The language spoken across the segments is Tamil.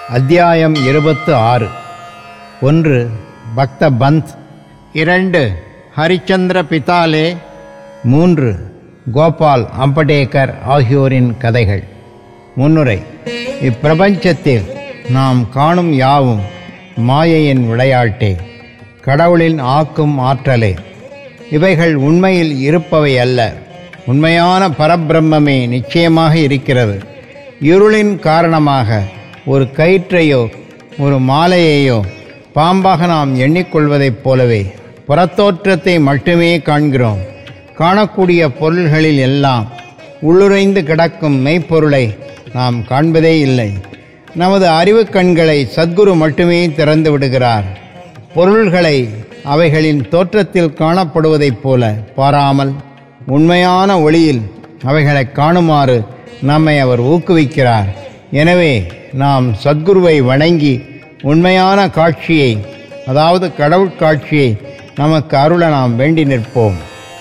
அத்தியாயம் 26. 1. பக்த பந்த். 2. ஹரிச்சந்திர பிதாலே. 3. கோபால் அம்படேகர் ஆகியோரின் கதைகள். முன்னுரை. இப்பிரபஞ்சத்தில் நாம் காணும் யாவும் மாயையின் விளையாட்டே, கடவுளின் ஆக்கும் ஆற்றலே. இவைகள் உண்மையில் இருப்பவை அல்ல. உண்மையான பரபிரம்மே நிச்சயமாக இருக்கிறது. இருளின் காரணமாக ஒரு கயிற்றையோ ஒரு மாலையையோ பாம்பாக நாம் எண்ணிக்கொள்வதைப் போலவே புறத்தோற்றத்தை மட்டுமே காண்கிறோம். காணக்கூடிய பொருள்களில் எல்லாம் உள்ளுரைந்து கிடக்கும் மெய்ப்பொருளை நாம் காண்பதே இல்லை. நமது அறிவு கண்களை சத்குரு மட்டுமே திறந்து விடுகிறார். பொருள்களை அவைகளின் தோற்றத்தில் காணப்படுவதைப் போல பாராமல் உண்மையான ஒளியில் அவைகளை காணுமாறு நம்மை அவர் ஊக்குவிக்கிறார். எனவே நாம் சத்குருவை வணங்கி உண்மையான காட்சியை, அதாவது கடவுட்காட்சியை நமக்கு அருள நாம் வேண்டி நிற்போம்.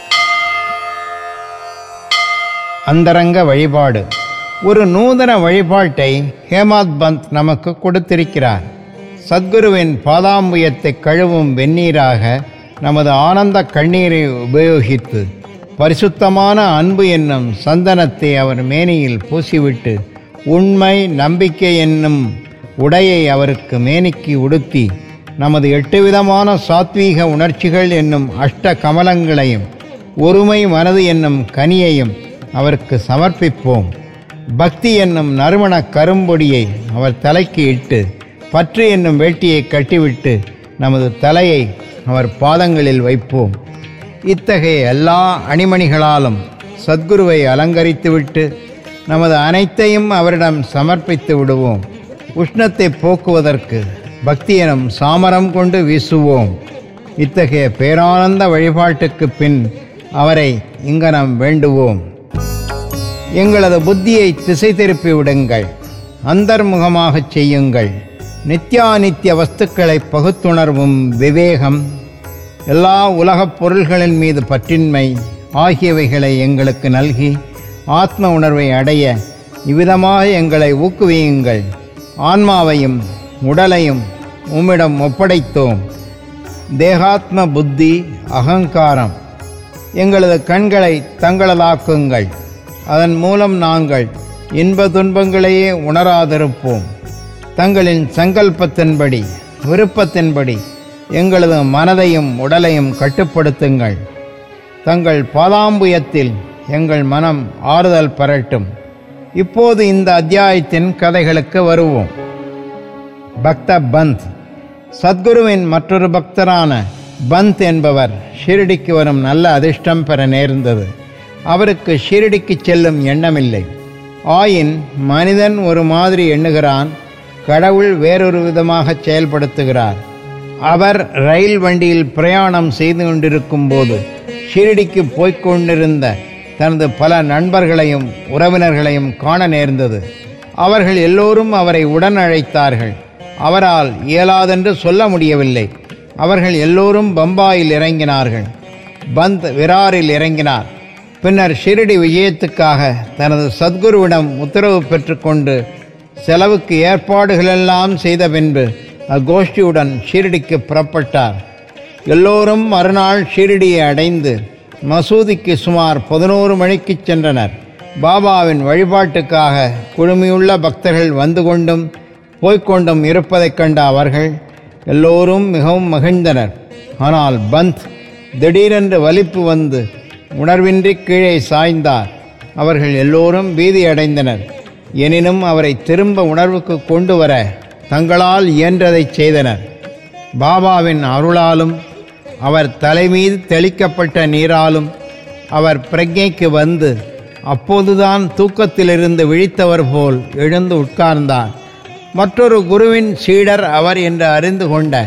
அந்தரங்க வழிபாடு. ஒரு நூதன வழிபாட்டை ஹேமாத் பந்த் நமக்கு கொடுத்திருக்கிறார். சத்குருவின் பாதாம்புயத்தை கழுவும் வெந்நீராக நமது ஆனந்த கண்ணீரை உபயோகித்து பரிசுத்தமான அன்பு என்னும் சந்தனத்தை அவர் மேனியில் பூசிவிட்டு உண்மை நம்பிக்கை என்னும் உடையை அவருக்கு மேனிக்கு உடுத்தி நமது 8 விதமான சாத்வீக உணர்ச்சிகள் என்னும் அஷ்ட கமலங்களையும் ஒருமை மனது என்னும் கனியையும் அவருக்கு சமர்ப்பிப்போம். பக்தி என்னும் நறுமண கரும்பொடியை அவர் தலைக்கு இட்டு பற்று என்னும் வேட்டியை கட்டிவிட்டு நமது தலையை அவர் பாதங்களில் வைப்போம். இத்தகைய எல்லா அணிமணிகளாலும் சத்குருவை அலங்கரித்துவிட்டு நமது அனைத்தையும் அவரிடம் சமர்ப்பித்து விடுவோம். உஷ்ணத்தை போக்குவதற்கு பக்தி எனும் சாமரம் கொண்டு வீசுவோம். இத்தகைய பேரானந்த வழிபாட்டுக்கு பின் அவரை இங்கனம் வேண்டுவோம். எங்களது புத்தியை திசை திருப்பி விடுங்கள், அந்தர்முகமாகச் செய்யுங்கள். நித்யானித்திய வஸ்துக்களை பகுத்துணர்வும் விவேகம், எல்லா உலகப் பொருள்களின் மீது பற்றின்மை ஆகியவைகளை எங்களுக்கு நல்கி ஆத்ம உணர்வை அடைய இவ்விதமாக எங்களை ஊக்குவியுங்கள். ஆன்மாவையும் உடலையும் உம்மிடம் ஒப்படைத்தோம். தேகாத்ம புத்தி அகங்காரம் எங்களது கண்களை தங்களதாக்குங்கள். அதன் மூலம் நாங்கள் இன்ப துன்பங்களையே உணராதிருப்போம். தங்களின் சங்கல்பத்தின்படி விருப்பத்தின்படி எங்களது மனதையும் உடலையும் கட்டுப்படுத்துங்கள். தங்கள் பாதாம்புயத்தில் எங்கள் மனம் ஆறுதல் பெறட்டும். இப்போது இந்த அத்தியாயத்தின் கதைகளுக்கு வருவோம். பக்த பந்த். சத்குருவின் மற்றொரு பக்தரான பந்த் என்பவர் ஷிரடிக்கு வரும் நல்ல அதிர்ஷ்டம் பெற நேர்ந்தது. அவருக்கு ஷிரடிக்கு செல்லும் எண்ணமில்லை. ஆயின் மனிதன் ஒரு மாதிரி எண்ணுகிறான், கடவுள் வேறொரு விதமாக செயல்படுத்துகிறார். அவர் ரயில் வண்டியில் பிரயாணம் செய்து கொண்டிருக்கும் போது ஷிரடிக்கு போய்கொண்டிருந்த தனது பல நண்பர்களையும் உறவினர்களையும் காண நேர்ந்தது. அவர்கள் எல்லோரும் அவரை உடன் அழைத்தார்கள். அவரால் இயலாதென்று சொல்ல முடியவில்லை. அவர்கள் எல்லோரும் பம்பாயில் இறங்கினார்கள். பந்த் விராரில் இறங்கினார். பின்னர் ஷிரடி விஜயத்துக்காக தனது சத்குருவிடம் உத்தரவு பெற்றுக்கொண்டு செலவுக்கு ஏற்பாடுகளெல்லாம் செய்த பின்பு அக்கோஷ்டியுடன் ஷிரடிக்கு புறப்பட்டார். எல்லோரும் மறுநாள் ஷிரடியை அடைந்து மசூதிக்கு சுமார் 11 மணிக்கு சென்றனர். பாபாவின் வழிபாட்டுக்காக குழுமியுள்ள பக்தர்கள் வந்து கொண்டும் போய்கொண்டும் இருப்பதைக் கண்ட அவர்கள் எல்லோரும் மிகவும் மகிழ்ந்தனர். ஆனால் பந்த் திடீரென்று வலிப்பு வந்து உணர்வின்றி கீழே சாய்ந்தார். அவர்கள் எல்லோரும் பீதி அடைந்தனர். எனினும் அவரை திரும்ப உணர்வுக்கு கொண்டு வர தங்களால் இயன்றதை செய்தனர். பாபாவின் அருளாலும் அவர் தலைமீது தெளிக்கப்பட்ட நீராலும் அவர் பிரக்ஞைக்கு வந்து அப்போதுதான் தூக்கத்திலிருந்து விழித்தவர் போல் எழுந்து உட்கார்ந்தார். மற்றொரு குருவின் சீடர் அவர் என்று அறிந்து கொண்ட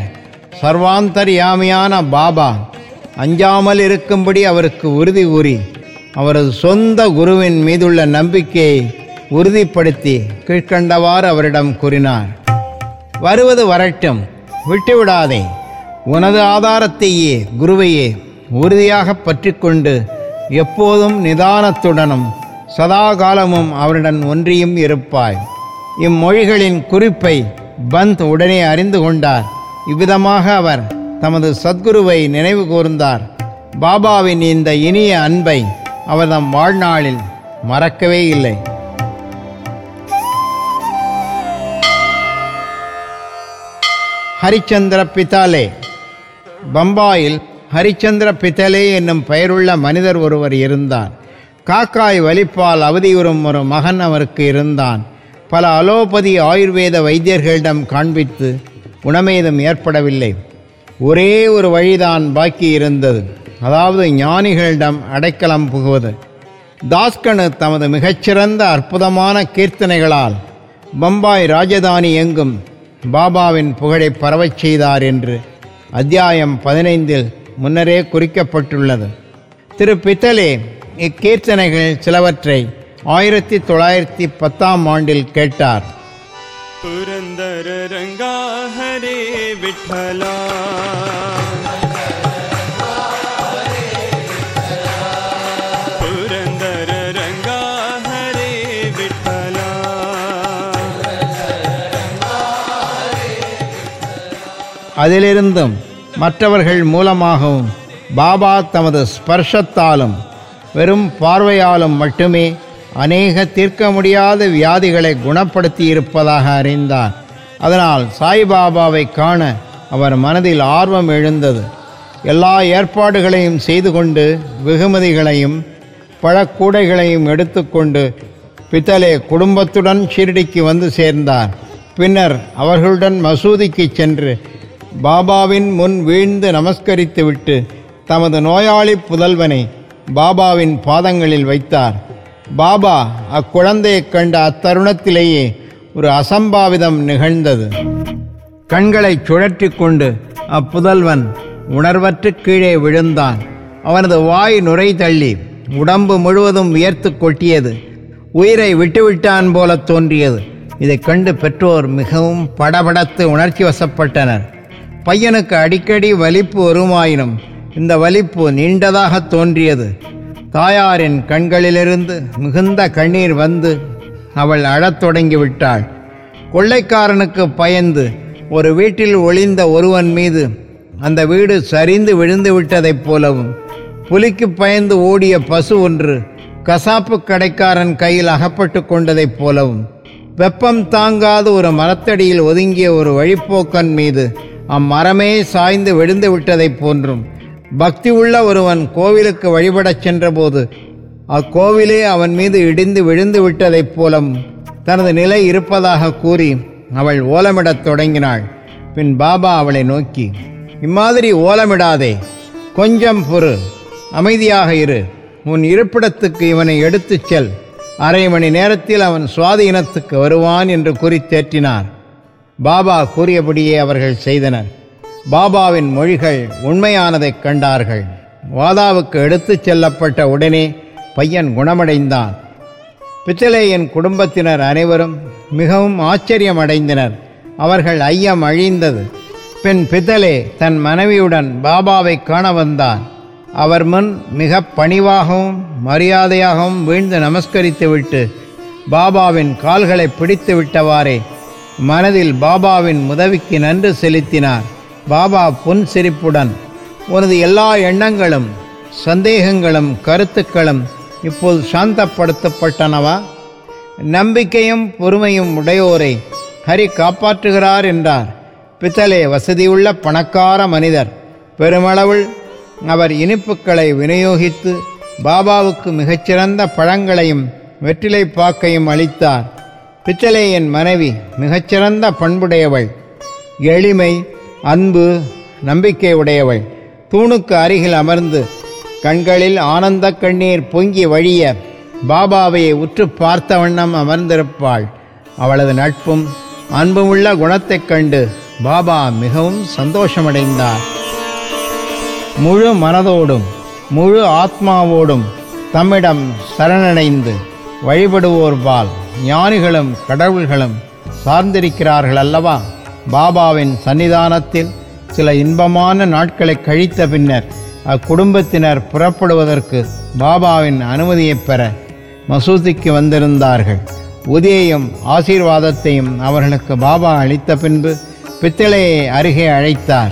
சர்வாந்தர்யாமியான பாபா அஞ்சாமல் இருக்கும்படி அவருக்கு உறுதி கூறி அவரது சொந்த குருவின் மீதுள்ள நம்பிக்கையை உறுதிப்படுத்தி கீழ்கண்டவாறு அவரிடம் கூறினார். வருவது வரட்டும், விட்டுவிடாதே. உனது ஆதாரத்தையே குருவையே உறுதியாக பற்றி கொண்டு எப்போதும் நிதானத்துடனும் சதா காலமும் அவருடன் ஒன்றியும் இருப்பாய். இம்மொழிகளின் குறிப்பை பந்த் உடனே அறிந்து கொண்டார். இவ்விதமாக அவர் தமது சத்குருவை நினைவு கூர்ந்தார். பாபாவின் இந்த இனிய அன்பை அவர் தம் வாழ்நாளில் மறக்கவே இல்லை. ஹரிச்சந்திர பிதாலே. பம்பாயில் ஹரிச்சந்திர பிதலே என்னும் பெயருள்ள மனிதர் ஒருவர் இருந்தார். காக்காய் வலிப்பால் அவதியுறும் ஒரு மகன் அவருக்கு இருந்தான். பல அலோபதி ஆயுர்வேத வைத்தியர்களிடம் காண்பித்து குணமேதும் ஏற்படவில்லை. ஒரே ஒரு வழிதான் பாக்கி இருந்தது, அதாவது ஞானிகளிடம் அடைக்கலம் புகுவது. தாஸ்கனு தமது மிகச்சிறந்த அற்புதமான கீர்த்தனைகளால் பம்பாய் ராஜதானி எங்கும் பாபாவின் புகழை பரவச் செய்தார் என்று அத்தியாயம் 15 முன்னரே குறிக்கப்பட்டுள்ளது. திரு பித்தலே இக்கீர்த்தனைகள் சிலவற்றை 1910 ஆண்டில் கேட்டார். पुरंदर रंगा हरे विठला, पुरंदर रंगा हरे विठला. அதிலிருந்தும் மற்றவர்கள் மூலமாகவும் பாபா தமது ஸ்பர்ஷத்தாலும் வெறும் பார்வையாலும் மட்டுமே அநேக தீர்க்க முடியாத வியாதிகளை குணப்படுத்தி இருப்பதாக அறிந்தார். அதனால் சாய்பாபாவை காண அவர் மனதில் ஆர்வம் எழுந்தது. எல்லா ஏற்பாடுகளையும் செய்து கொண்டு வெகுமதிகளையும் பழக்கூடைகளையும் எடுத்துக்கொண்டு பித்தலே குடும்பத்துடன் ஷிரடிக்கு வந்து சேர்ந்தார். பின்னர் அவர்களுடன் மசூதிக்கு சென்று பாபாவின் முன் வீழ்ந்து நமஸ்கரித்துவிட்டு தமது நோயாளி புதல்வனை பாபாவின் பாதங்களில் வைத்தார். பாபா அக்குழந்தையைக் கண்ட அத்தருணத்திலேயே ஒரு அசம்பாவிதம் நிகழ்ந்தது. கண்களை சுழற்றி கொண்டு அப்புதல்வன் உணர்வற்று கீழே விழுந்தான். அவனது வாய் நுரை தள்ளி உடம்பு முழுவதும் வியர்த்து கொட்டியது. உயிரை விட்டுவிட்டான் போல தோன்றியது. இதைக் கண்டு பெற்றோர் மிகவும் படபடத்து உணர்ச்சி வசப்பட்டனர். பையனுக்கு அடிக்கடி வலிப்பு வருமாயினும் இந்த வலிப்பு நீண்டதாக தோன்றியது. தாயாரின் கண்களிலிருந்து மிகுந்த கண்ணீர் வந்து அவள் அழத் தொடங்கிவிட்டாள். கொள்ளைக்காரனுக்கு பயந்து ஒரு வீட்டில் ஒளிந்த ஒருவன் மீது அந்த வீடு சரிந்து விழுந்து விட்டதைப் போலவும், புலிக்கு பயந்து ஓடிய பசு ஒன்று கசாப்பு கடைக்காரன் கையில் அகப்பட்டு கொண்டதைப் போலவும், வெப்பம் தாங்காத ஒரு மரத்தடியில் ஒதுங்கிய ஒரு வழிப்போக்கன் மீது அம்மரமே சாய்ந்து விழுந்து விட்டதைப் போன்றும், பக்தி உள்ள ஒருவன் கோவிலுக்கு வழிபடச் சென்றபோது அக்கோவிலே அவன் மீது இடிந்து விழுந்து விட்டதைப் போலும் தனது நிலை இருப்பதாக கூறி அவள் ஓலமிடத் தொடங்கினாள். பின் பாபா அவளை நோக்கி, இம்மாதிரி ஓலமிடாதே, கொஞ்சம் பொறு, அமைதியாக இரு, உன் இருப்பிடத்துக்கு இவனை எடுத்துச் செல், அரை மணி நேரத்தில் அவன் சுவாதீனத்துக்கு வருவான் என்று கூறி தேற்றினார். பாபா கூறியபடியே அவர்கள் செய்தனர். பாபாவின் மொழிகள் உண்மையானதைக் கண்டார்கள். வாதாவுக்கு எடுத்துச் செல்லப்பட்ட உடனே பையன் குணமடைந்தான். பித்தலேயின் குடும்பத்தினர் அனைவரும் மிகவும் ஆச்சரியமடைந்தனர். அவர்கள் ஐயம் அழிந்தது. பின் பித்தலே தன் மனைவியுடன் பாபாவை காண வந்தான். அவர் முன் மிக பணிவாகவும் மரியாதையாகவும் வீழ்ந்து நமஸ்கரித்துவிட்டு பாபாவின் கால்களை பிடித்து விட்டவாறே மனதில் பாபாவின் உதவிக்கு நன்றி செலுத்தினார். பாபா புன் சிரிப்புடன், உனது எல்லா எண்ணங்களும் சந்தேகங்களும் கருத்துக்களும் இப்போது சாந்தப்படுத்தப்பட்டனவா? நம்பிக்கையும் பொறுமையும் உடையோரை ஹரி காப்பாற்றுகிறார் என்றார். பித்தலே வசதியுள்ள பணக்கார மனிதர். பெருமளவில் அவர் இனிப்புகளை விநியோகித்து பாபாவுக்கு மிகச்சிறந்த பழங்களையும் வெற்றிலை பாக்கையும் அளித்தார். பித்தலேயின் மனைவி மிகச்சிறந்த பண்புடையவள், எளிமை, அன்பு, நம்பிக்கை உடையவள். தூணுக்கு அருகில் அமர்ந்து கண்களில் ஆனந்த கண்ணீர் பொங்கி வழிய பாபாவை உற்று பார்த்த வண்ணம் அமர்ந்திருப்பாள். அவளது நட்பும் அன்புமுள்ள குணத்தைக் கண்டு பாபா மிகவும் சந்தோஷமடைந்தார். முழு மனதோடும் முழு ஆத்மாவோடும் தம்மிடம் சரணடைந்து வழிபடுவோர்பால் ஞானிகளும் கடவுள்களும் சார்ந்திருக்கிறார்கள் அல்லவா? பாபாவின் சன்னிதானத்தில் சில இன்பமான நாட்களை கழித்த பின்னர் அக்குடும்பத்தினர் புறப்படுவதற்கு பாபாவின் அனுமதியை பெற மசூதிக்கு வந்திருந்தார்கள். உதவியையும் ஆசீர்வாதத்தையும் அவர்களுக்கு பாபா அளித்த பின்பு பித்தளையை அருகே அழைத்தார்.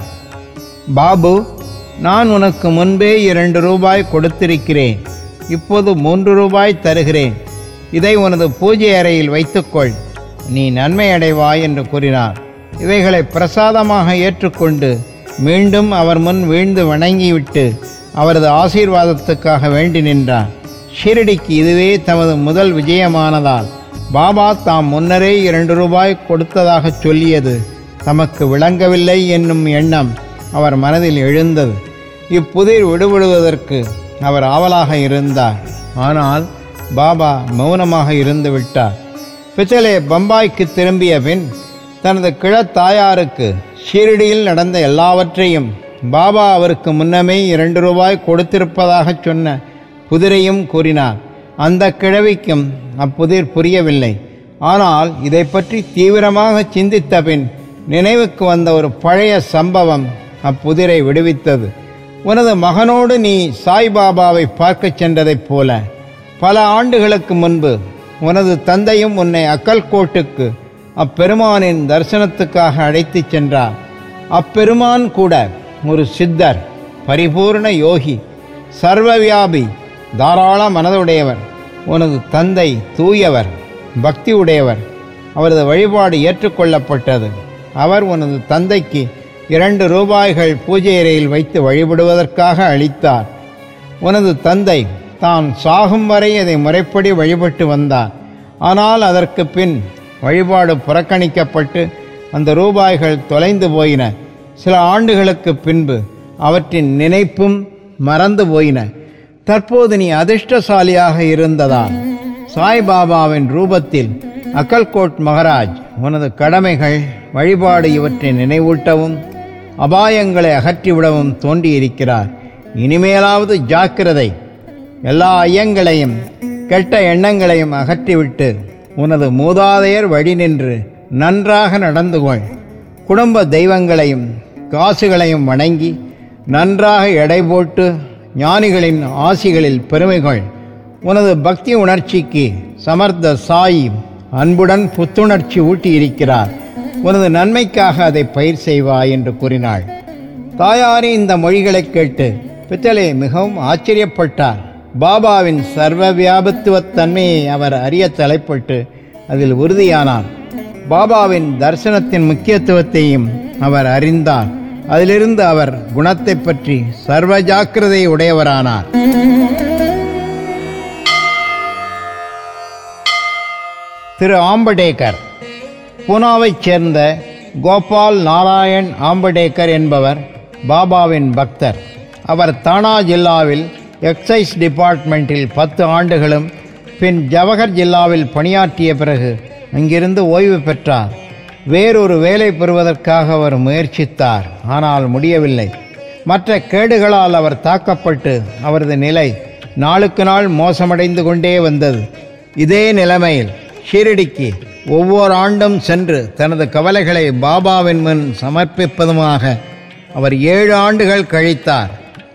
பாபு, நான் உனக்கு முன்பே 2 ரூபாய் கொடுத்திருக்கிறேன். இப்போது 3 ரூபாய் தருகிறேன். இதை உனது பூஜை அறையில் வைத்துக்கொள். நீ நன்மை அடைவாய் என்று கூறினார். இவைகளை பிரசாதமாக ஏற்றுக்கொண்டு மீண்டும் அவர் முன் வீழ்ந்து வணங்கிவிட்டு அவரது ஆசீர்வாதத்துக்காக வேண்டி நின்றார். ஷிரடிக்கு இதுவே தமது முதல் விஜயமானதால் பாபா தாம் முன்னரே 2 ரூபாய் கொடுத்ததாக சொல்லியது தமக்கு விளங்கவில்லை என்னும் எண்ணம் அவர் மனதில் எழுந்தது. இப்புதிர் விடுபடுவதற்கு அவர் ஆவலாக இருந்தார். ஆனால் பாபா மௌனமாக இருந்து விட்டார். பித்தளே பம்பாய்க்கு திரும்பிய பின் தனது கிழத்தாயாருக்கு ஷீரடியில் நடந்த எல்லாவற்றையும் பாபா அவருக்கு முன்னமே 2 ரூபாய் கொடுத்திருப்பதாக சொன்ன புதிரையும் கூறினார். அந்த கிழவிக்கும் அப்புதிர் புரியவில்லை. ஆனால் இதை பற்றி தீவிரமாக சிந்தித்த பின் நினைவுக்கு வந்த ஒரு பழைய சம்பவம் அப்புதிரை விடுவித்தது. உனது மகனோடு நீ சாய்பாபாவை பார்க்கச் சென்றதைப் போல பல ஆண்டுகளுக்கு முன்பு உனது தந்தையும் உன்னை அக்கல்கோட்டுக்கு அப்பெருமானின் தரிசனத்துக்காக அழைத்துச் சென்றார். அப்பெருமான் கூட ஒரு சித்தர், பரிபூர்ண யோகி, சர்வவியாபி, தாராள மனதுடையவர். உனது தந்தை தூயவர், பக்தி உடையவர். அவரது வழிபாடு ஏற்றுக்கொள்ளப்பட்டது. அவர் உனது தந்தைக்கு 2 ரூபாய்கள் பூஜை அறையில் வைத்து வழிபடுவதற்காக அளித்தார். உனது தந்தை தான் சாகும் வரை அதை முறைப்படி வழிபட்டு வந்தார். ஆனால் அதற்கு பின் வழிபாடு புறக்கணிக்கப்பட்டு அந்த ரூபாய்கள் தொலைந்து போயின. சில ஆண்டுகளுக்கு பின்பு அவற்றின் நினைப்பும் மறந்து போயின. தற்போது நீ அதிர்ஷ்டசாலியாக இருந்ததால் சாய்பாபாவின் ரூபத்தில் அக்கல்கோட் மகாராஜ் உனது கடமைகள், வழிபாடு இவற்றை நினைவூட்டவும் அபாயங்களை அகற்றிவிடவும் தோன்றியிருக்கிறார். இனிமேலாவது ஜாக்கிரதை. எல்லா ஐயங்களையும் கெட்ட எண்ணங்களையும் அகற்றிவிட்டு உனது மூதாதையர் வழி நின்று நன்றாக நடந்து கொள். குடும்ப தெய்வங்களையும் காசுகளையும் வணங்கி நன்றாக எடை போட்டு ஞானிகளின் ஆசிகளில் பெருமை கொள். உனது பக்தி உணர்ச்சிக்கு சமர்த்த சாயி அன்புடன் புத்துணர்ச்சி ஊட்டியிருக்கிறார். உனது நன்மைக்காக அதை பயிர் செய்வாய் என்று கூறினாள். தாயாரி இந்த மொழிகளை கேட்டு பித்தளே மிகவும் ஆச்சரியப்பட்டார். பாபாவின் சர்வ வியாபத்துவத்தன்மையை அவர் அறிய தலைப்பட்டு அதில் உறுதியானார். பாபாவின் தரிசனத்தின் முக்கியத்துவத்தையும் அவர் அறிந்தார். அதிலிருந்து அவர் குணத்தை பற்றி சர்வ ஜாக்கிரதை உடையவரானார். திரு ஆம்படேக்கர் பூனாவைச் சேர்ந்த கோபால் நாராயண் ஆம்படேக்கர் என்பவர் பாபாவின் பக்தர். அவர் தானா ஜில்லாவில் எக்ஸைஸ் டிபார்ட்மெண்ட்டில் 10 ஆண்டுகளும் பின் ஜவஹர் ஜில்லாவில் பணியாற்றிய பிறகு அங்கிருந்து ஓய்வு பெற்றார். வேறொரு வேலை பெறுவதற்காக அவர் முயற்சித்தார். ஆனால் முடியவில்லை. மற்ற கேடுகளால் அவர் தாக்கப்பட்டு அவரது நிலை நாளுக்கு நாள் மோசமடைந்து கொண்டே வந்தது. இதே நிலைமையில் ஷீரடிக்கு ஒவ்வொரு ஆண்டும் சென்று தனது கவலைகளை பாபாவின் முன் சமர்ப்பிப்பதுமாக அவர் 7 ஆண்டுகள் கழித்தார்.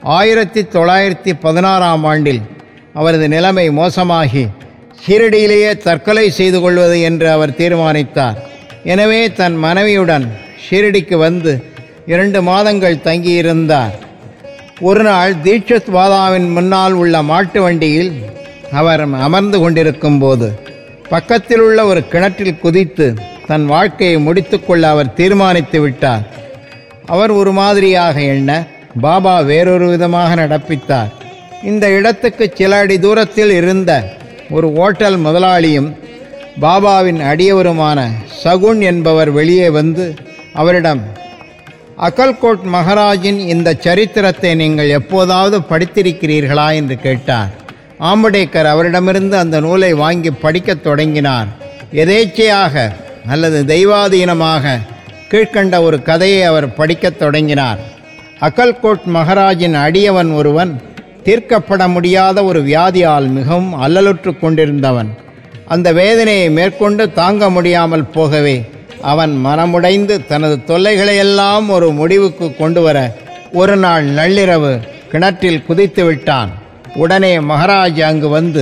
1916ஆம் ஆண்டில் அவரது நிலைமை மோசமாகி ஷீரடியிலேயே தற்கொலை செய்து கொள்வது என்று அவர் தீர்மானித்தார். எனவே தன் மனைவியுடன் ஷீரடிக்கு வந்து 2 மாதங்கள் தங்கியிருந்தார். ஒரு நாள் தீட்சத் வாதாவின் முன்னால் உள்ள மாட்டு வண்டியில் அவர் அமர்ந்து கொண்டிருக்கும் போது பக்கத்தில் உள்ள ஒரு கிணற்றில் குதித்து தன் வாழ்க்கையை முடித்துக்கொள்ள அவர் தீர்மானித்து விட்டார். அவர் ஒரு மாதிரியாக எண்ண பாபா வேறொரு விதமாக நடப்பித்தார். இந்த இடத்துக்கு சில அடி தூரத்தில் இருந்த ஒரு ஓட்டல் முதலாளியும் பாபாவின் அடியவருமான சகுன் என்பவர் வெளியே வந்து அவரிடம், அக்கல்கோட் மகாராஜின் இந்த சரித்திரத்தை நீங்கள் எப்போதாவது படித்திருக்கிறீர்களா என்று கேட்டார். ஆம்படேக்கர் அவரிடமிருந்து அந்த நூலை வாங்கி படிக்கத் தொடங்கினார். எதேச்சையாக அல்லது தெய்வாதீனமாக கீழ்கண்ட ஒரு கதையை அவர் படிக்கத் தொடங்கினார். அக்கல்கோட் மகாராஜின் அடியவன் ஒருவன் தீர்க்கப்பட முடியாத ஒரு வியாதியால் மிகவும் அல்லலுற்று கொண்டிருந்தவன். அந்த வேதனையை மேற்கொண்டு தாங்க முடியாமல் போகவே அவன் மனமுடைந்து தனது தொல்லைகளையெல்லாம் ஒரு முடிவுக்கு கொண்டு வர ஒரு நாள் நள்ளிரவு கிணற்றில் குதித்து விட்டான். உடனே மகாராஜ் அங்கு வந்து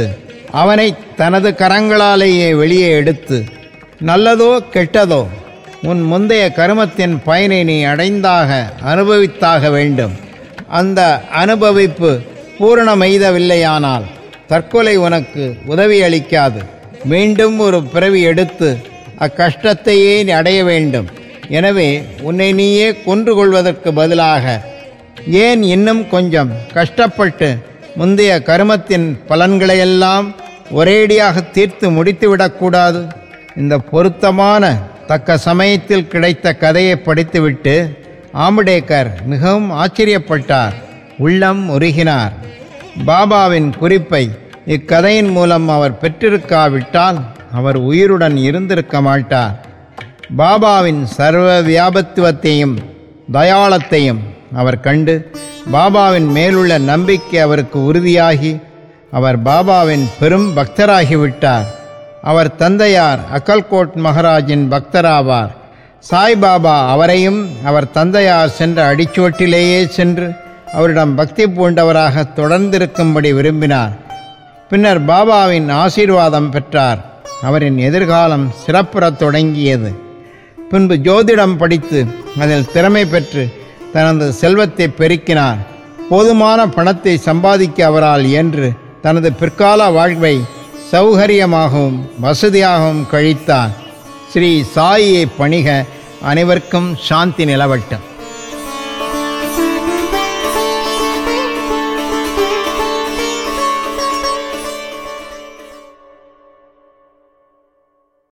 அவனை தனது கரங்களாலேயே வெளியே எடுத்து, நல்லதோ கெட்டதோ உன் முந்தைய கருமத்தின் பயனை நீ அனுபவித்தாக வேண்டும். அந்த அனுபவிப்பு பூரணமெய்தவில்லையானால் தற்கொலை உனக்கு உதவி அளிக்காது. மீண்டும் ஒரு பிறவி எடுத்து அக்கஷ்டத்தையே நீ அடைய வேண்டும். எனவே உன்னை நீயே கொன்று கொள்வதற்கு பதிலாக ஏன் இன்னும் கொஞ்சம் கஷ்டப்பட்டு முந்தைய கருமத்தின் பலன்களையெல்லாம் ஒரேடியாக தீர்த்து முடித்துவிடக்கூடாது? இந்த பொருத்தமான தக்க சமயத்தில் கிடைத்த கதையை படித்துவிட்டு ஆம்படேக்கர் மிகவும் ஆச்சரியப்பட்டார், உள்ளம் உருகினார். பாபாவின் குறிப்பை இக்கதையின் மூலம் அவர் பெற்றிருக்காவிட்டால் அவர் உயிருடன் இருந்திருக்க மாட்டார். பாபாவின் சர்வ வியாபத்துவத்தையும் தயாளத்தையும் அவர் கண்டு பாபாவின் மேலுள்ள நம்பிக்கை அவருக்கு உறுதியாகி அவர் பாபாவின் பெரும் பக்தராகிவிட்டார். அவர் தந்தையார் அக்கல்கோட் மகாராஜின் பக்தராவார். சாய்பாபா அவரையும் அவர் தந்தையார் சென்ற அடிச்சுவட்டிலேயே சென்று அவரிடம் பக்தி பூண்டவராக தொடர்ந்திருக்கும்படி விரும்பினார். பின்னர் பாபாவின் ஆசீர்வாதம் பெற்றார். அவரின் எதிர்காலம் சிறப்புறத் தொடங்கியது. பின்பு ஜோதிடம் படித்து அதில் திறமை பெற்று தனது செல்வத்தை பெருக்கினார். போதுமான பணத்தை சம்பாதிக்க அவரால் இயன்று தனது பிற்கால வாழ்வை சௌகரியமாகவும் வசதியாகவும் கழித்தார். ஸ்ரீ சாயியை பணிக. அனைவருக்கும் சாந்தி நிலவட்டும்.